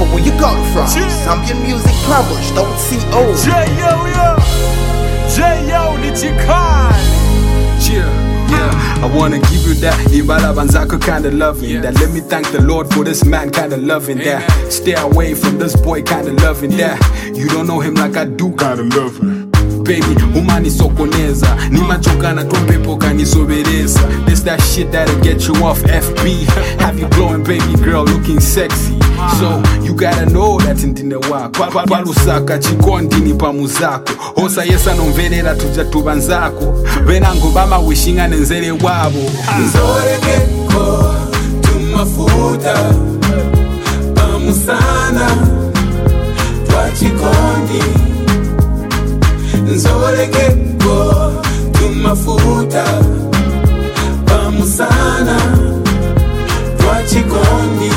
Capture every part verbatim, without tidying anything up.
where you got it from. Zambian music published, don't see old. J-Yo, yo. J-Yo, Nichikani. Yeah. Yeah, I wanna give you that Ibala Banzako kind of loving. Yes. That let me thank the Lord for this man kind of loving. Amen. That stay away from this boy kind of loving. Yeah. That you don't know him like I do kind of loving. Baby, umani sokoneza ni machokana tompepo kanisobereza. This that shit that'll get you off F B. Have you glowing baby girl looking sexy. So you gotta know that ndine wako palusaka chikondi ni pamuzako hosa yesa nomverera tuja tubanzako venango bama wishinga nenzere wabo nzoreke-ko tumafuta pamusana twachikondi nzoreke-ko tumafuta pamusana twachikondi.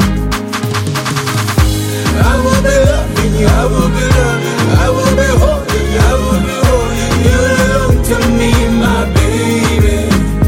I will be loving you, I will be loving you, I will be holding you, I will be holding you. You belong to me, my baby.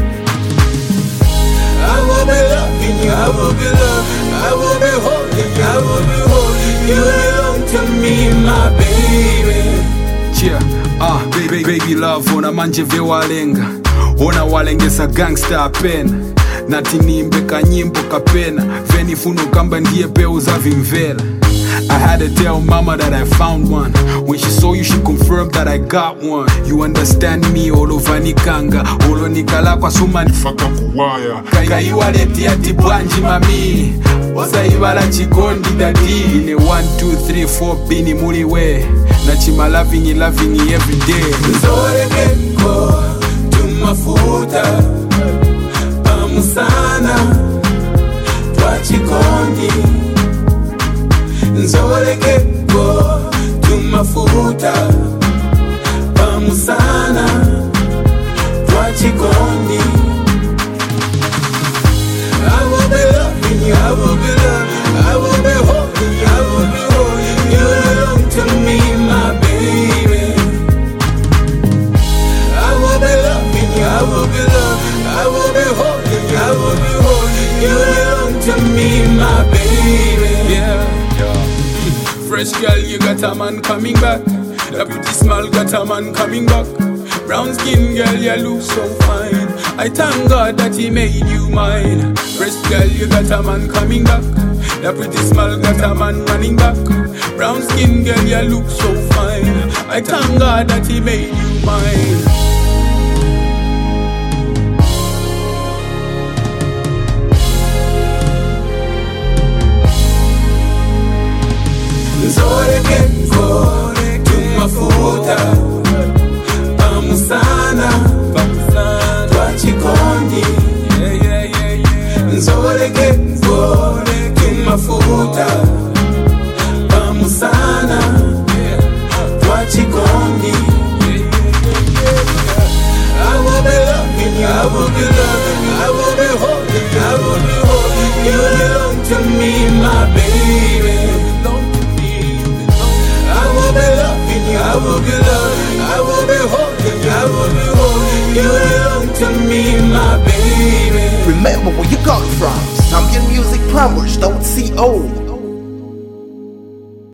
I will be loving you, I will be loving you, I will be holding you, I will be holding you. You belong to me, my baby. Yeah, ah, uh, baby, baby love, ona manje ve walenga, ona walengesa gangsta apena. Nati nimbe kanyimbo kapena, veni funo kamba ndiye pe uzavimvela. I had to tell mama that I found one. When she saw you, she confirmed that I got one. You understand me, olovani kanga. Olo nikala kwa suma nifaka kuwaya. Kaiwa leti ati bwanji mami. Osa ibala chikondi dadi. Ine one, two, three, four, bini muliwe. Na chima loving you, loving you every day. Nzoreke-ko tumafuta pamusana twachikondi. Nzoreke-ko tumafuta pamusana twachikondi. I will be loving you, I will be loving you, I will be holding you, I will be holding you. You belong to me, my baby. I will be loving you, I will be loving you, I will be holding you, I will be holding you. You belong to me, my baby. Yeah. Fresh girl, you got a man coming back. The beauty smile got a man coming back. Brown skin girl, you look so fine. I thank God that he made you mine. Fresh girl, you got a man coming back. The pretty smile got a man running back. Brown skin girl, you look so fine. I thank God that he made you mine. Nzoreke-ko tumafuta pamusana twachikondi. Nzoreke-ko tumafuta pamusana twachikondi. I will be loving you, I will be loving you, I will be holding you, I will be holding you. You belong to me, my baby. I will be loving, I will be holding, I will be holding. You belong to me, my baby. Remember where you got it from. Zambian music published, don't see old.